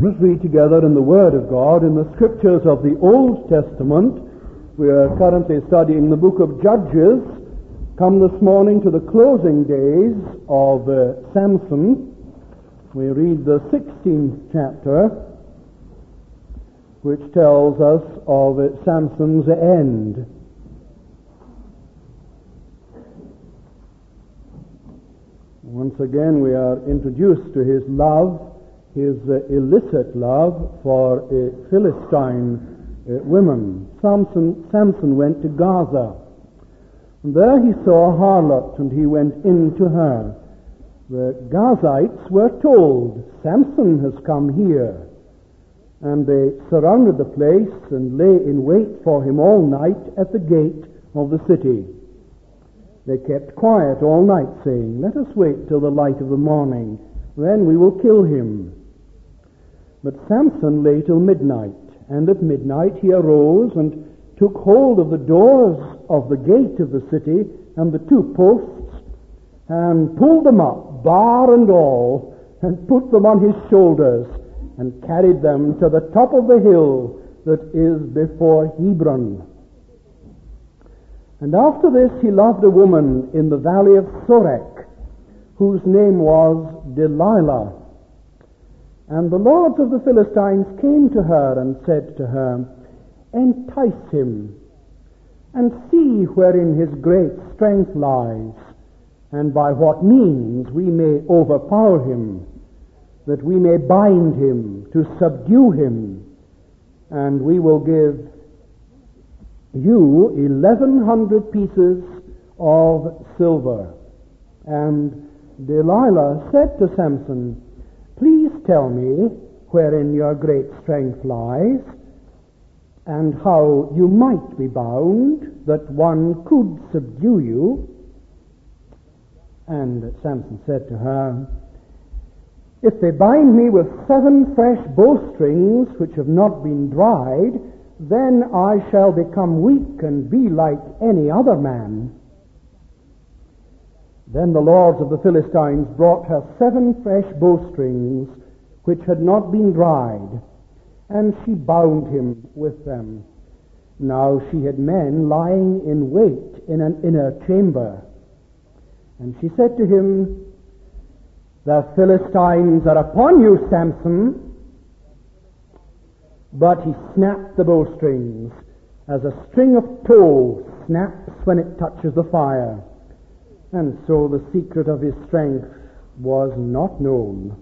Let's read together in the Word of God, in the Scriptures of the Old Testament. We are currently studying the book of Judges. Come this morning to the closing days of Samson. We read the 16th chapter, which tells us of Samson's end. Once again we are introduced to his love, his illicit love for Philistine women. Samson went to Gaza, and there he saw a harlot, and he went in to her. The Gazites were told, "Samson has come here," and they surrounded the place and lay in wait for him all night at the gate of the city. They kept quiet all night, saying, "Let us wait till the light of the morning, then we will kill him." But Samson lay till midnight, and at midnight he arose and took hold of the doors of the gate of the city and the two posts, and pulled them up, bar and all, and put them on his shoulders, and carried them to the top of the hill that is before Hebron. And after this he loved a woman in the valley of Sorek, whose name was Delilah. And the lords of the Philistines came to her and said to her, "Entice him, and see wherein his great strength lies, and by what means we may overpower him, that we may bind him, to subdue him, and we will give you 1,100 pieces of silver." And Delilah said to Samson, "Please tell me wherein your great strength lies, and how you might be bound, that one could subdue you." And Samson said to her, "If they bind me with 7 fresh bowstrings which have not been dried, then I shall become weak and be like any other man." Then the lords of the Philistines brought her 7 fresh bowstrings which had not been dried, and she bound him with them. Now she had men lying in wait in an inner chamber. And she said to him, "The Philistines are upon you, Samson." But he snapped the bowstrings, as a string of tow snaps when it touches the fire. And so the secret of his strength was not known.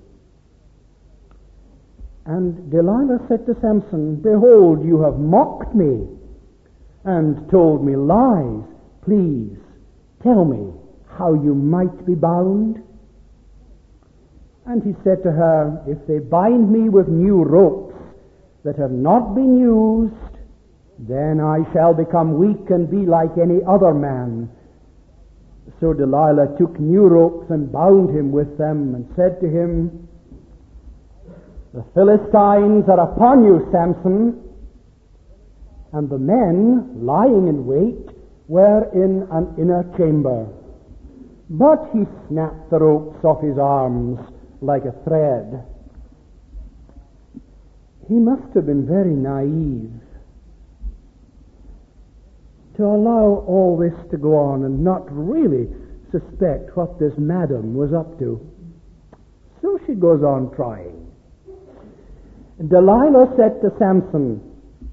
And Delilah said to Samson, "Behold, you have mocked me and told me lies. Please tell me how you might be bound." And he said to her, "If they bind me with new ropes that have not been used, then I shall become weak and be like any other man." So Delilah took new ropes and bound him with them, and said to him, "The Philistines are upon you, Samson." And the men lying in wait were in an inner chamber. But he snapped the ropes off his arms like a thread. He must have been very naive to allow all this to go on and not really suspect what this madam was up to. So she goes on trying. Delilah said to Samson,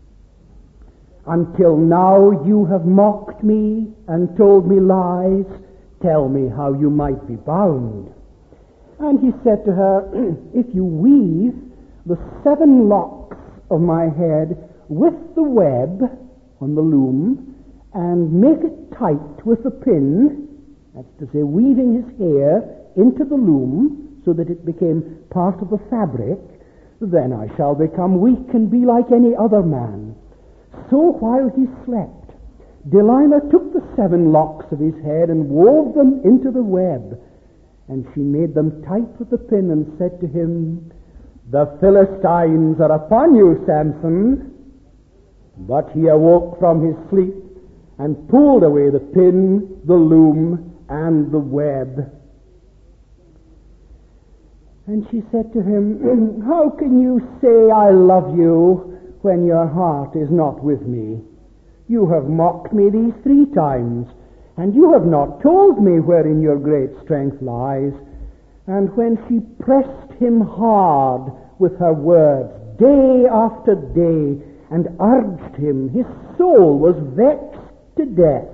"Until now you have mocked me and told me lies. Tell me how you might be bound." And he said to her, "If you weave the 7 locks of my head with the web on the loom, and make it tight with a pin," that's to say, weaving his hair into the loom so that it became part of the fabric, "then I shall become weak and be like any other man." So while he slept, Delilah took the 7 locks of his head and wove them into the web, and she made them tight with the pin and said to him, "The Philistines are upon you, Samson." But he awoke from his sleep and pulled away the pin, the loom, and the web. And she said to him, "How can you say I love you when your heart is not with me? You have mocked me these 3 times, and you have not told me wherein your great strength lies." And when she pressed him hard with her words, day after day, and urged him, his soul was vexed to death.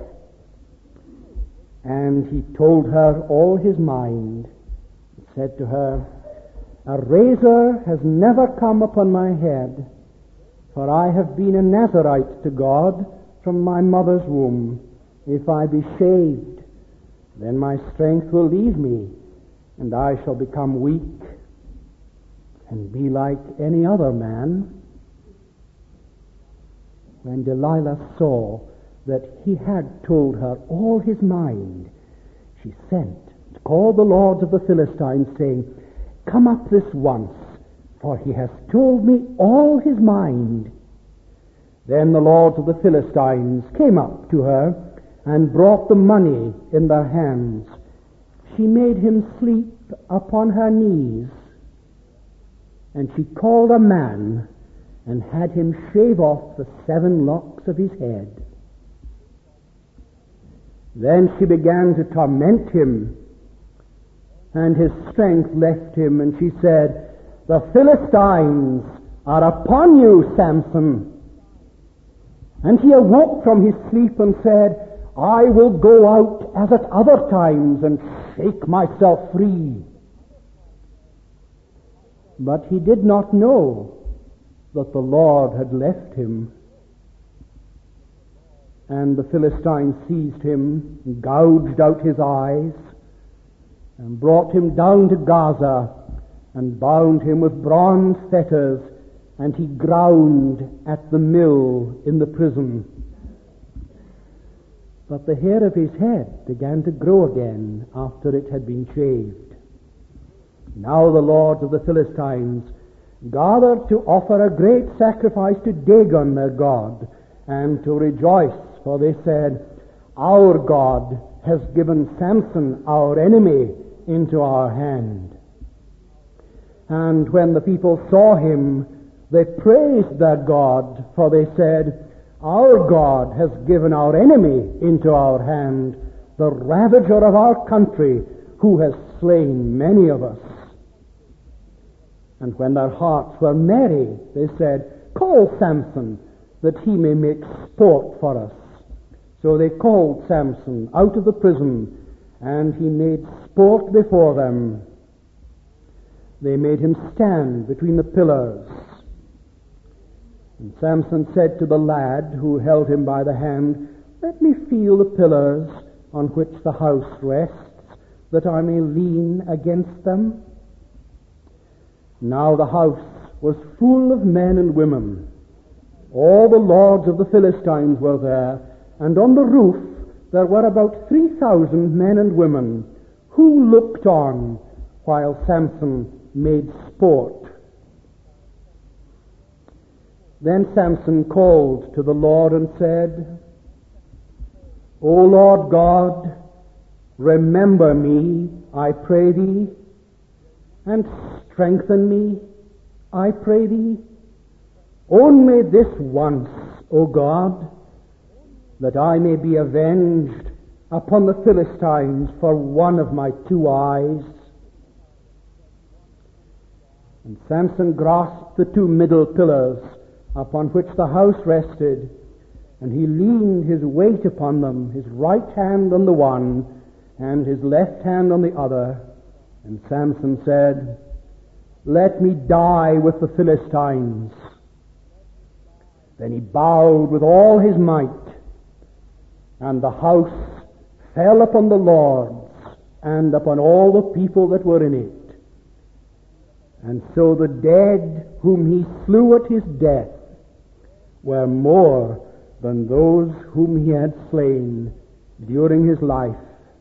And he told her all his mind. He said to her, "A razor has never come upon my head, for I have been a Nazarite to God from my mother's womb. If I be shaved, then my strength will leave me, and I shall become weak and be like any other man." When Delilah saw that he had told her all his mind, she sent to call the lords of the Philistines, saying, "Come up this once, for he has told me all his mind." Then the lords of the Philistines came up to her and brought the money in their hands. She made him sleep upon her knees, and she called a man and had him shave off the 7 locks of his head. Then she began to torment him, and his strength left him, and she said, "The Philistines are upon you, Samson." And he awoke from his sleep and said, "I will go out as at other times and shake myself free." But he did not know that the Lord had left him. And the Philistines seized him, and gouged out his eyes, and brought him down to Gaza, and bound him with bronze fetters, and he ground at the mill in the prison. But the hair of his head began to grow again after it had been shaved. Now the lords of the Philistines gathered to offer a great sacrifice to Dagon their god, and to rejoice, for they said, "Our God has given Samson, our enemy, into our hand." And when the people saw him, they praised their God, for they said, "Our God has given our enemy into our hand, the ravager of our country, who has slain many of us." And when their hearts were merry, they said, "Call Samson, that he may make sport for us." So they called Samson out of the prison, and he made sport before them. They made him stand between the pillars. And Samson said to the lad who held him by the hand, "Let me feel the pillars on which the house rests, that I may lean against them." Now the house was full of men and women. All the lords of the Philistines were there, and on the roof there were about 3,000 men and women, who looked on while Samson made sport. Then Samson called to the Lord and said, "O Lord God, remember me, I pray thee, and strengthen me, I pray thee, only this once, O God, that I may be avenged upon the Philistines for one of my 2 eyes." And Samson grasped the 2 middle pillars upon which the house rested, and he leaned his weight upon them, his right hand on the one, and his left hand on the other. And Samson said, "Let me die with the Philistines." Then he bowed with all his might, and the house fell upon the lords and upon all the people that were in it. And so the dead whom he slew at his death were more than those whom he had slain during his life.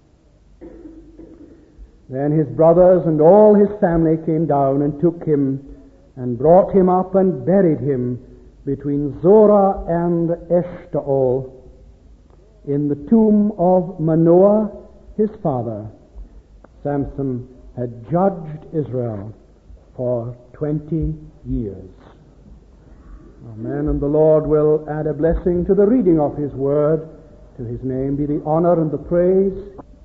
Then his brothers and all his family came down and took him and brought him up and buried him between Zorah and Eshtaol in the tomb of Manoah his father. Samson had judged Israel for 20 years. Amen. And the Lord will add a blessing to the reading of His Word. To His name be the honor and the praise.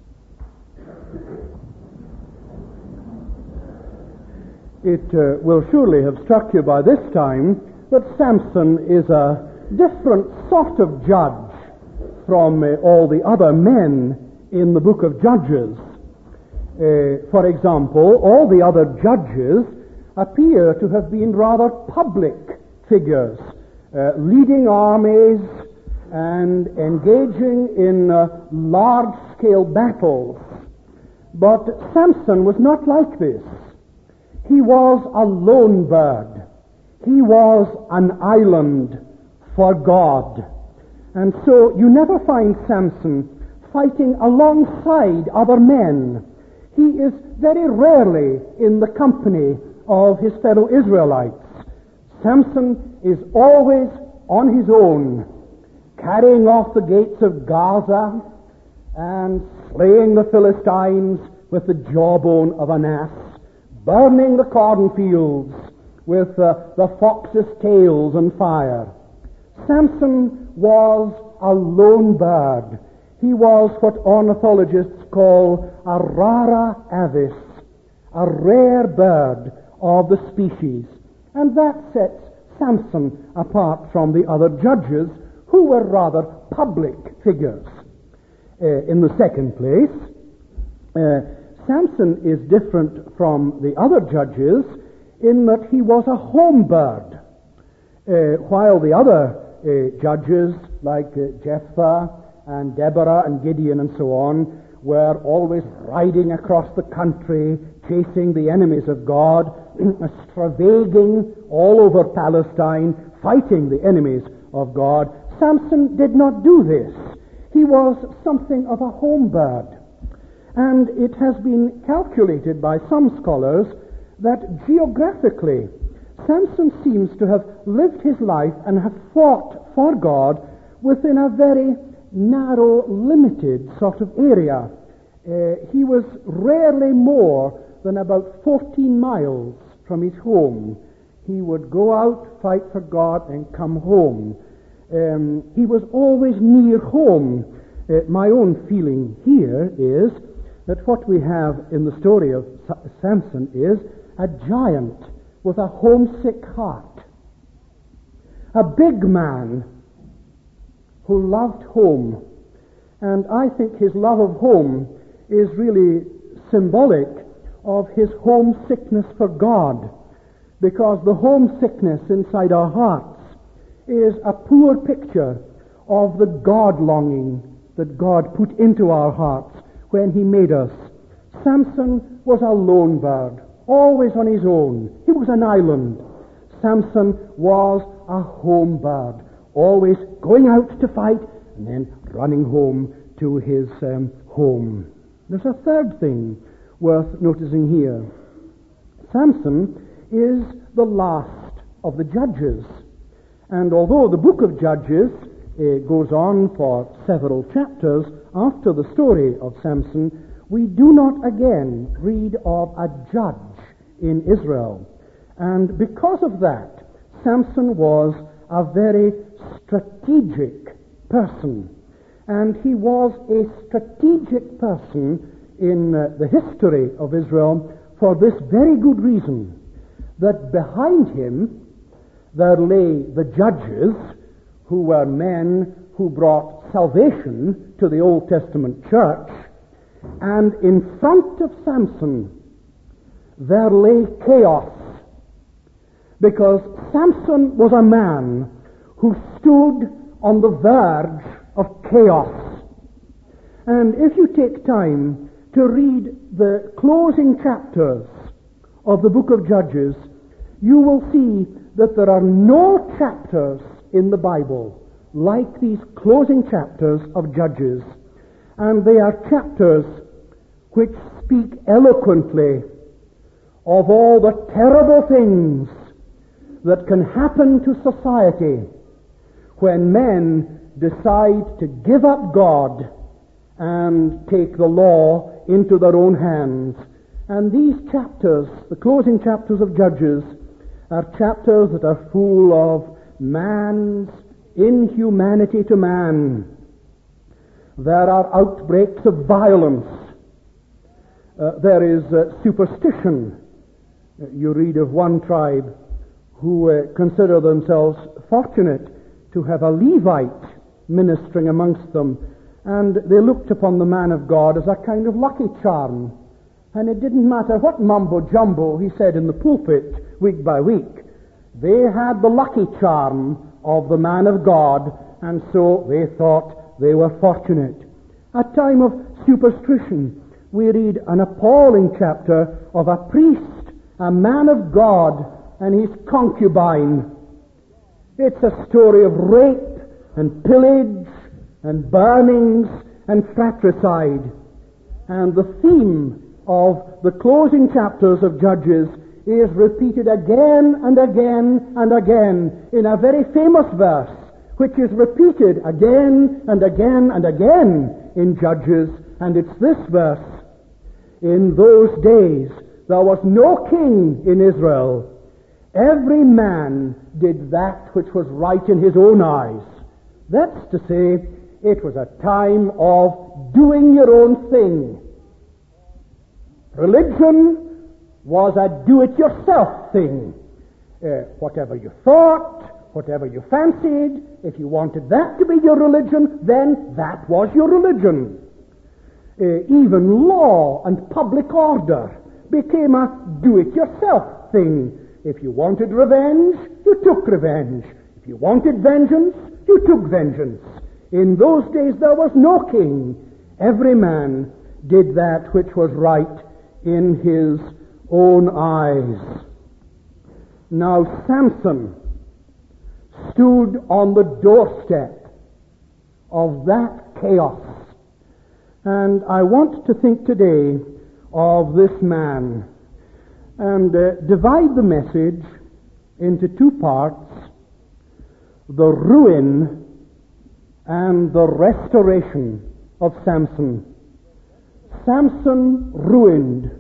It will surely have struck you by this time that Samson is a different sort of judge from all the other men in the book of Judges. For example, all the other judges appear to have been rather public figures, leading armies and engaging in large-scale battles. But Samson was not like this. He was a lone bird. He was an island for God. And so you never find Samson fighting alongside other men. He is very rarely in the company of his fellow Israelites. Samson is always on his own, carrying off the gates of Gaza and slaying the Philistines with the jawbone of an ass, burning the cornfields with the fox's tails and fire. Samson was a lone bird. He was what ornithologists call a rara avis, a rare bird of the species. And that sets Samson apart from the other judges who were rather public figures. In the second place, Samson is different from the other judges in that he was a home bird. While the other judges like Jephthah and Deborah and Gideon and so on were always riding across the country, chasing the enemies of God, stravaiging all over Palestine, fighting the enemies of God, Samson did not do this. He was something of a home bird. And it has been calculated by some scholars that geographically Samson seems to have lived his life and have fought for God within a very narrow, limited sort of area. He was rarely more than about 14 miles from his home. He would go out, fight for God, and come home. He was always near home. My own feeling here is that what we have in the story of Samson is a giant with a homesick heart. A big man who loved home. And I think his love of home is really symbolic of his homesickness for God, because the homesickness inside our hearts is a poor picture of the God longing that God put into our hearts when He made us. Samson was a lone bird, always on his own. He was an island. Samson was a home bird, always going out to fight and then running home to his home. There's a third thing worth noticing here. Samson is the last of the judges. And although the book of Judges goes on for several chapters after the story of Samson, we do not again read of a judge in Israel. And because of that, Samson was a very strategic person. And he was a strategic person in the history of Israel for this very good reason, that behind him there lay the judges, who were men who brought salvation to the Old Testament church, and in front of Samson there lay chaos, because Samson was a man who stood on the verge of chaos. And if you take time to read the closing chapters of the book of Judges, you will see that there are no chapters in the Bible like these closing chapters of Judges. And they are chapters which speak eloquently of all the terrible things that can happen to society when men decide to give up God and take the law into their own hands And these chapters, the closing chapters of Judges, are chapters that are full of man's inhumanity to man. There are outbreaks of violence. There is superstition. You read of one tribe who consider themselves fortunate to have a Levite ministering amongst them, and they looked upon the man of God as a kind of lucky charm. And it didn't matter what mumbo-jumbo he said in the pulpit week by week. They had the lucky charm of the man of God, and so they thought they were fortunate. A time of superstition. We read an appalling chapter of a priest, a man of God, and his concubine. It's a story of rape and pillage and burnings and fratricide. And the theme of the closing chapters of Judges is repeated again and again and again in a very famous verse, which is repeated again and again and again in Judges, and it's this verse. In those days there was no king in Israel. Every man did that which was right in his own eyes. That's to say, it was a time of doing your own thing. Religion was a do-it-yourself thing. Whatever you thought, whatever you fancied, if you wanted that to be your religion, then that was your religion. Even law and public order became a do-it-yourself thing. If you wanted revenge, you took revenge. If you wanted vengeance, you took vengeance. In those days there was no king. Every man did that which was right in his own eyes. Now Samson stood on the doorstep of that chaos. And I want to think today of this man and divide the message into two parts: the ruin and the restoration of Samson. Samson ruined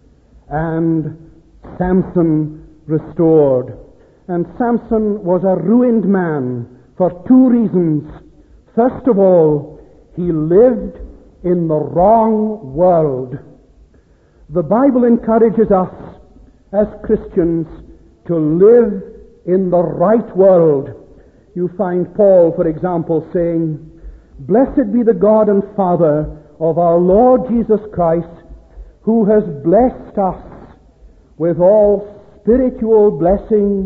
and Samson restored. And Samson was a ruined man for two reasons. First of all, he lived in the wrong world. The Bible encourages us as Christians to live in the right world. You find Paul, for example, saying, "Blessed be the God and Father of our Lord Jesus Christ, who has blessed us with all spiritual blessings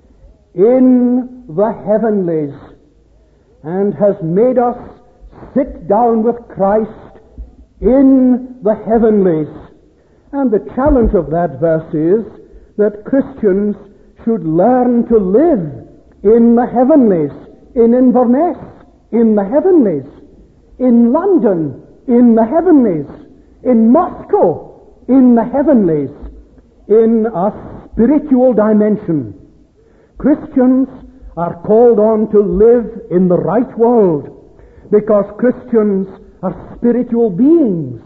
in the heavenlies, and has made us sit down with Christ in the heavenlies." And the challenge of that verse is that Christians should learn to live in the heavenlies, in Inverness, in the heavenlies, in London, in the heavenlies, in Moscow, in the heavenlies, in a spiritual dimension. Christians are called on to live in the right world because Christians are spiritual beings.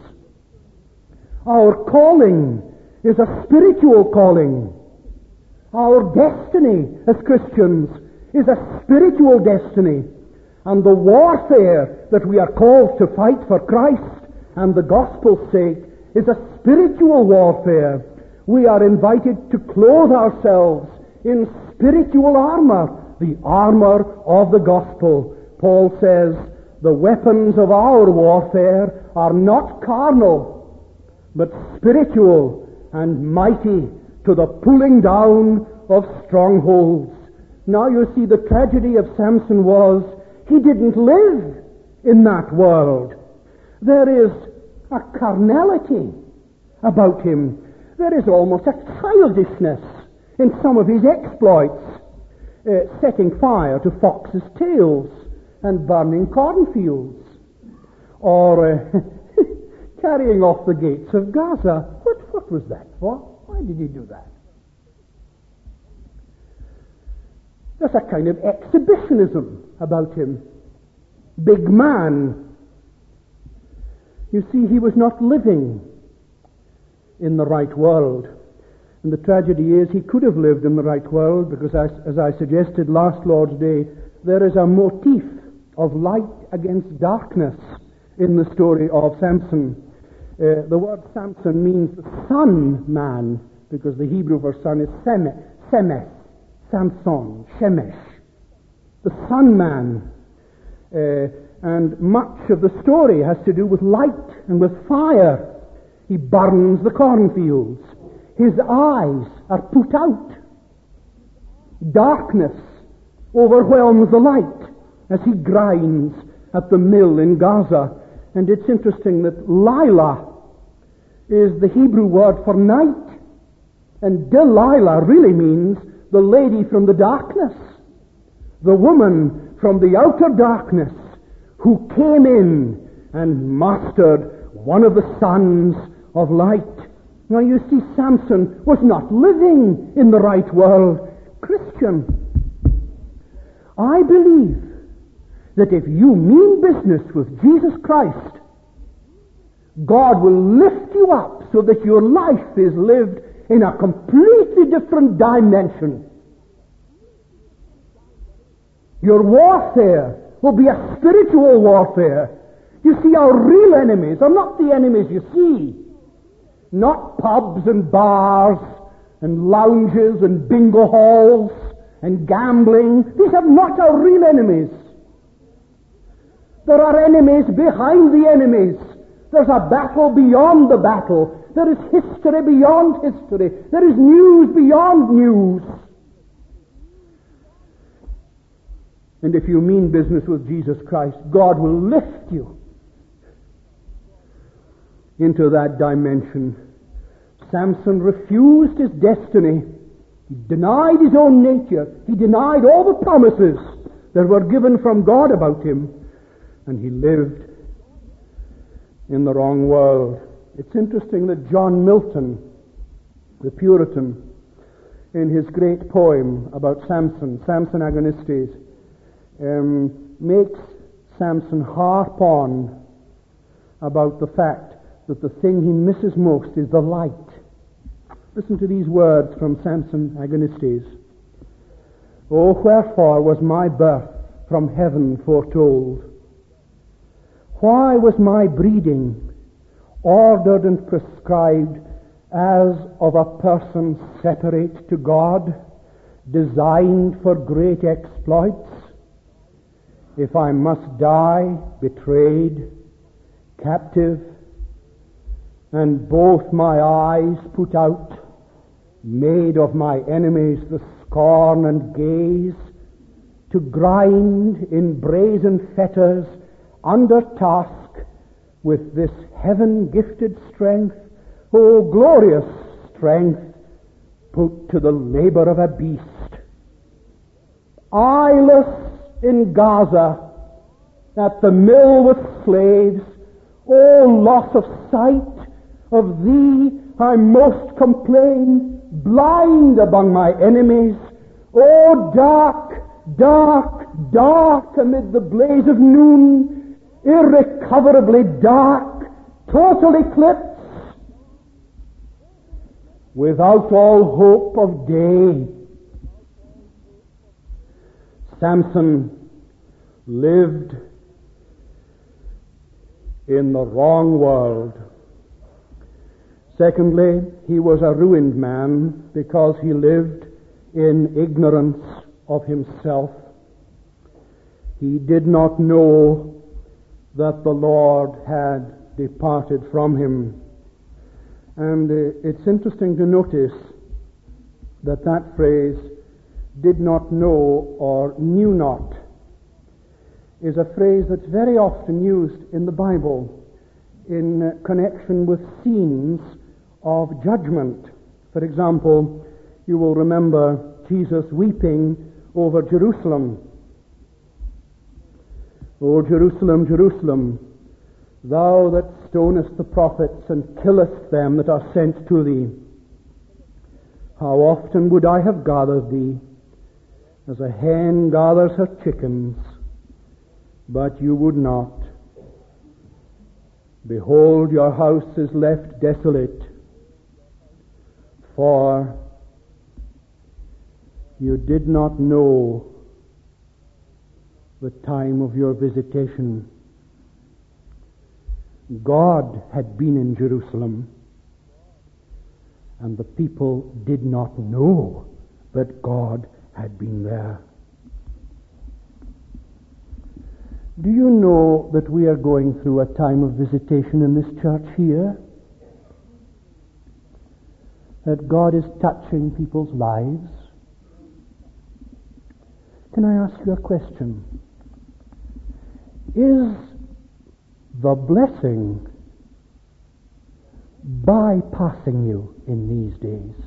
Our calling is a spiritual calling. Our destiny as Christians is a spiritual destiny. And the warfare that we are called to fight for Christ and the gospel's sake is a spiritual warfare. We are invited to clothe ourselves in spiritual armor, the armor of the gospel. Paul says, the weapons of our warfare are not carnal, but spiritual and mighty to the pulling down of strongholds. Now you see, the tragedy of Samson was he didn't live in that world. There is a carnality about him. There is almost a childishness in some of his exploits, setting fire to foxes' tails and burning cornfields, or carrying off the gates of Gaza. What was that for? Why did he do that? There's a kind of exhibitionism about him. Big man. You see, he was not living in the right world. And the tragedy is he could have lived in the right world because, as I suggested last Lord's Day, there is a motif of light against darkness in the story of Samson. The word Samson means the sun man, because the Hebrew for sun is Semeth, Samson, Shemesh, the sun man. And much of the story has to do with light and with fire. He burns the cornfields. His eyes are put out. Darkness overwhelms the light as he grinds at the mill in Gaza. And it's interesting that Lila is the Hebrew word for night. And Delilah really means the lady from the darkness. The woman from the outer darkness who came in and mastered one of the sons of light. Now you see, Samson was not living in the right world. Christian, I believe that if you mean business with Jesus Christ, God will lift you up so that your life is lived in a completely different dimension. Your warfare will be a spiritual warfare. You see, our real enemies are not the enemies you see. Not pubs and bars and lounges and bingo halls and gambling. These are not our real enemies. There are enemies behind the enemies. There's a battle beyond the battle. There is history beyond history. There is news beyond news. And if you mean business with Jesus Christ, God will lift you into that dimension. Samson refused his destiny. He denied his own nature. He denied all the promises that were given from God about him. And he lived in the wrong world. It's interesting that John Milton, the Puritan, in his great poem about Samson Agonistes, makes Samson harp on about the fact that the thing he misses most is the light. Listen to these words from Samson Agonistes. Oh, wherefore was my birth from heaven foretold? Why was my breeding ordered and prescribed as of a person separate to God, designed for great exploits? If I must die betrayed, captive, and both my eyes put out, made of my enemies the scorn and gaze, to grind in brazen fetters under task with this heaven-gifted strength, oh glorious strength, put to the labor of a beast. Eyeless in Gaza, at the mill with slaves, oh loss of sight, of thee I most complain, blind among my enemies, oh dark, dark, dark amid the blaze of noon, irrecoverably dark, total eclipse, without all hope of day. Samson lived in the wrong world. Secondly, he was a ruined man because he lived in ignorance of himself. He did not know that the Lord had departed from him. And it's interesting to notice that that phrase, did not know or knew not, is a phrase that's very often used in the Bible in connection with scenes of judgment. For example, you will remember Jesus weeping over Jerusalem. O Jerusalem, Jerusalem, thou that stonest the prophets and killest them that are sent to thee, how often would I have gathered thee, as a hen gathers her chickens, but you would not. Behold, your house is left desolate. for you did not know the time of your visitation. God had been in Jerusalem, and the people did not know that God had been there. Do you know that we are going through a time of visitation in this church here? That God is touching people's lives? Can I ask you a question? Is the blessing bypassing you in these days?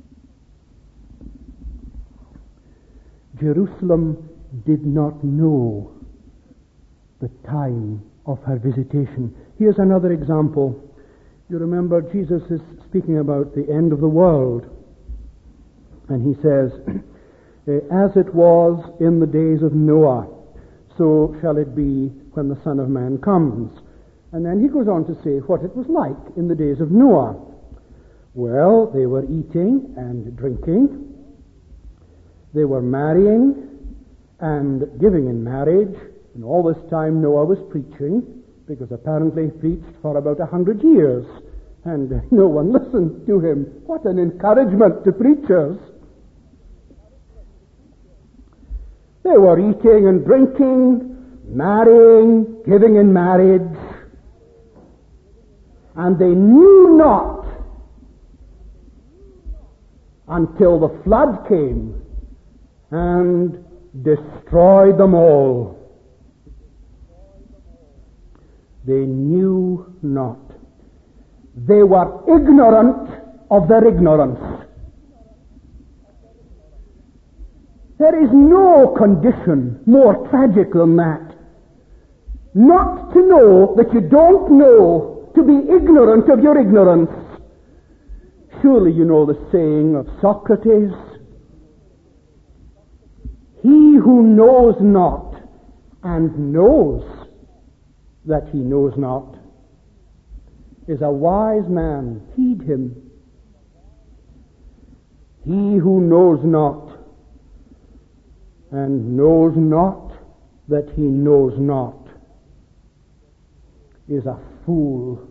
Jerusalem did not know the time of her visitation. Here's another example. You remember Jesus is speaking about the end of the world, and he says, as it was in the days of Noah, so shall it be when the Son of Man comes. And then he goes on to say what it was like in the days of Noah. Well, they were eating and drinking. They were marrying and giving in marriage. And all this time Noah was preaching, because apparently he preached for about 100 years. And no one listened to him. What an encouragement to preachers. They were eating and drinking, marrying, giving in marriage. And they knew not until the flood came and destroyed them all. They knew not. They were ignorant of their ignorance. There is no condition more tragic than that. Not to know that you don't know, to be ignorant of your ignorance. Surely you know the saying of Socrates, he who knows not and knows that he knows not is a wise man. Heed him. He who knows not and knows not that he knows not is a fool.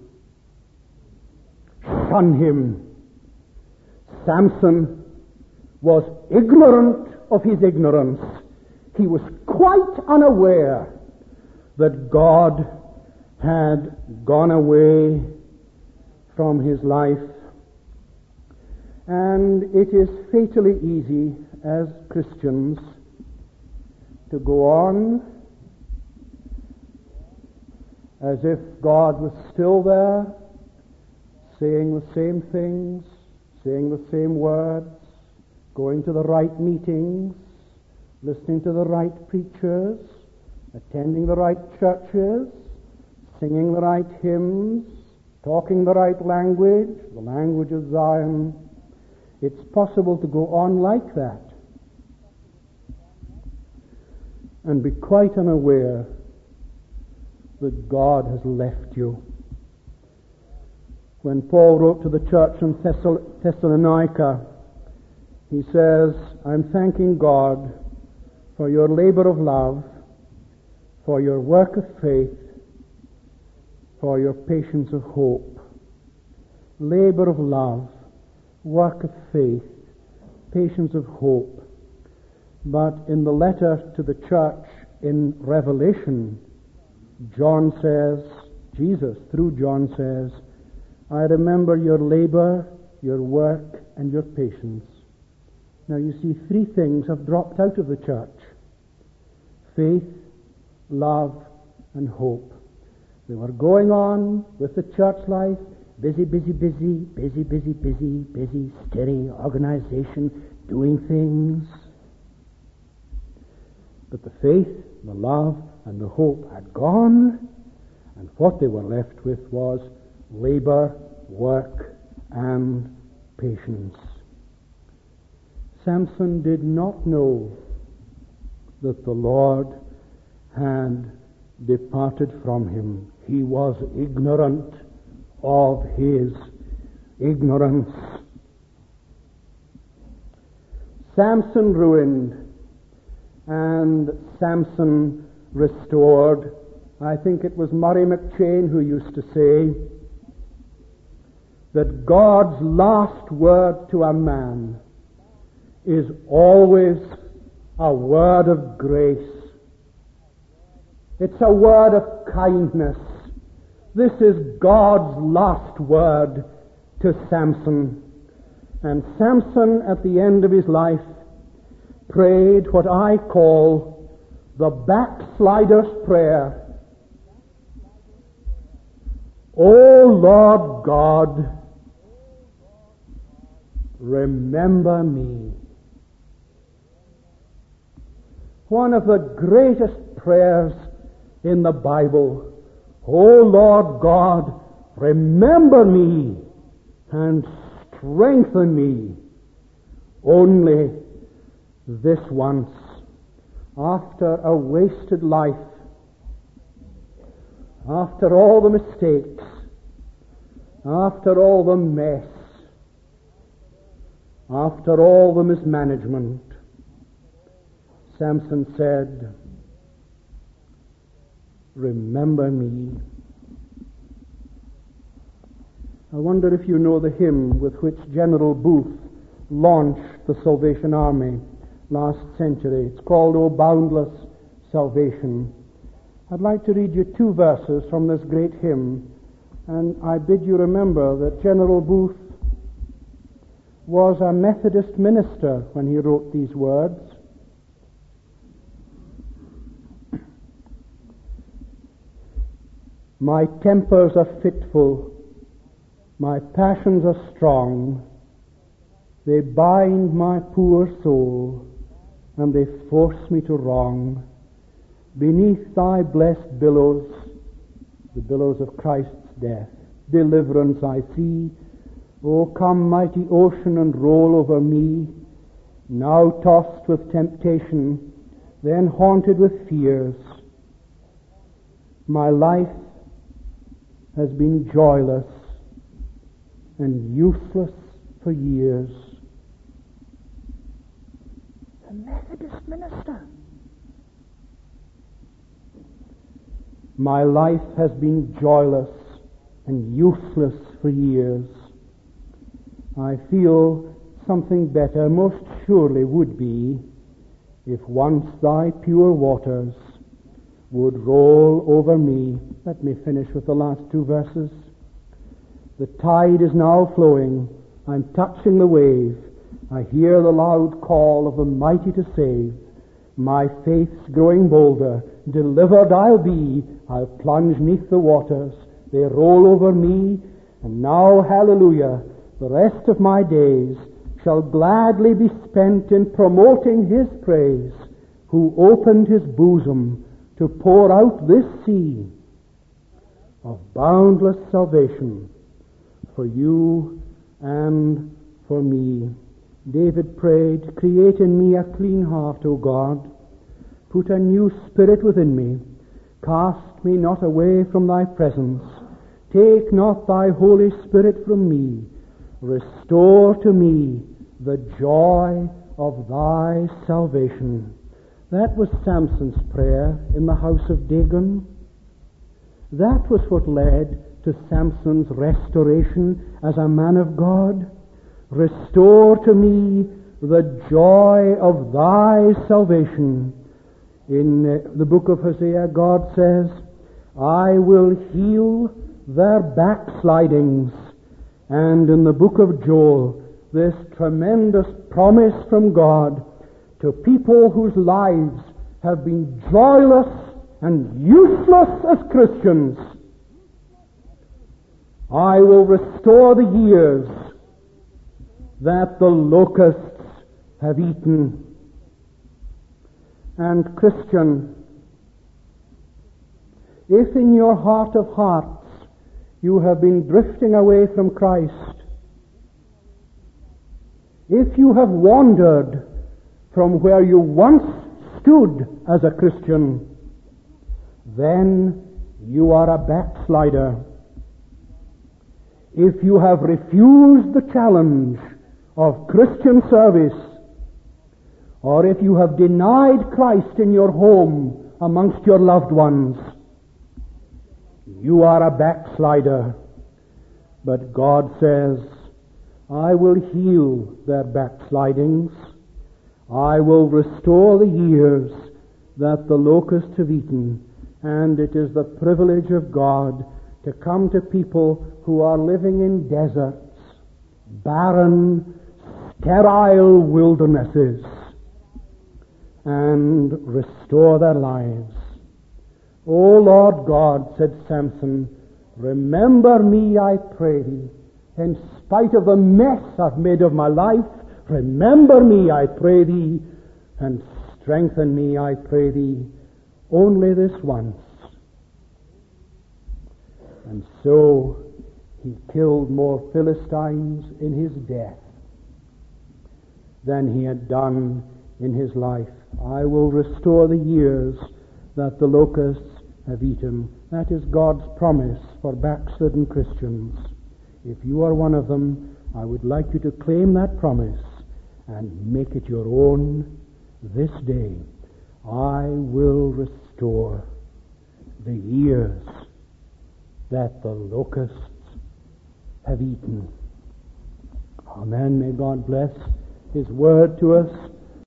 Shun him. Samson was ignorant of his ignorance. He was quite unaware that God had gone away from his life. And it is fatally easy as Christians to go on as if God was still there, saying the same things, saying the same words, going to the right meetings, listening to the right preachers, attending the right churches, singing the right hymns, talking the right language, the language of Zion. It's possible to go on like that and be quite unaware that God has left you. When Paul wrote to the church in Thessalonica, he says, I'm thanking God for your labor of love, for your work of faith, for your patience of hope. Labor of love, work of faith, patience of hope. But in the letter to the church in Revelation, John says, Jesus through John says, I remember your labor, your work, and your patience. Now you see, three things have dropped out of the church: faith, love, and hope. They were going on with the church life, busy, steady organization, doing things. But the faith, the love, and the hope had gone, and what they were left with was labor, work, and patience. Samson did not know that the Lord had departed from him. He was ignorant of his ignorance. Samson ruined and Samson restored. I think it was Murray McCheyne who used to say that God's last word to a man is always a word of grace. It's a word of kindness. This is God's last word to Samson. And Samson, at the end of his life, prayed what I call the backslider's prayer. O Lord God, remember me. One of the greatest prayers in the Bible. O Lord God, remember me and strengthen me. Only this once, after a wasted life, after all the mistakes, after all the mess, after all the mismanagement, Samson said, remember me. I wonder if you know the hymn with which General Booth launched the Salvation Army last century. It's called O Boundless Salvation. I'd like to read you 2 verses from this great hymn, and I bid you remember that General Booth was a Methodist minister when he wrote these words. My tempers are fitful, my passions are strong, they bind my poor soul, and they force me to wrong. Beneath thy blessed billows, the billows of Christ's death, deliverance I see. O come, mighty ocean, and roll over me, now tossed with temptation, then haunted with fears. My life has been joyless and useless for years. A Methodist minister. My life has been joyless and useless for years. I feel something better most surely would be if once thy pure waters would roll over me. Let me finish with the last 2 verses. The tide is now flowing. I'm touching the wave. I hear the loud call of the mighty to save. My faith's growing bolder. Delivered I'll be. I'll plunge neath the waters. They roll over me. And now, hallelujah, the rest of my days shall gladly be spent in promoting His praise, who opened His bosom to pour out this sea of boundless salvation for you and for me. David prayed, create in me a clean heart, O God. Put a new spirit within me. Cast me not away from thy presence. Take not thy Holy Spirit from me. Restore to me the joy of thy salvation. That was Samson's prayer in the house of Dagon. That was what led to Samson's restoration as a man of God. Restore to me the joy of thy salvation. In the book of Hosea, God says, I will heal their backslidings. And in the book of Joel, this tremendous promise from God to people whose lives have been joyless and useless as Christians. I will restore the years that the locusts have eaten. And Christian, if in your heart of hearts you have been drifting away from Christ, if you have wandered from where you once stood as a Christian, then you are a backslider. If you have refused the challenge of Christian service, or if you have denied Christ in your home amongst your loved ones, you are a backslider. But God says, I will heal their backslidings. I will restore the years that the locusts have eaten. And it is the privilege of God to come to people who are living in deserts, barren, sterile wildernesses, and restore their lives. O Lord God, said Samson, remember me, I pray thee. In spite of the mess I've made of my life, remember me, I pray thee, and strengthen me, I pray thee, only this once. And so he killed more Philistines in his death than he had done in his life. I will restore the years that the locusts have eaten. That is God's promise for backslidden Christians. If you are one of them, I would like you to claim that promise and make it your own this day. I will restore the years that the locusts have eaten. Amen. May God bless His word to us.